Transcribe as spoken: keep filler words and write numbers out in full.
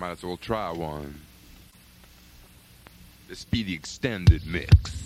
Might as well try one. The Speedy Extended Mix.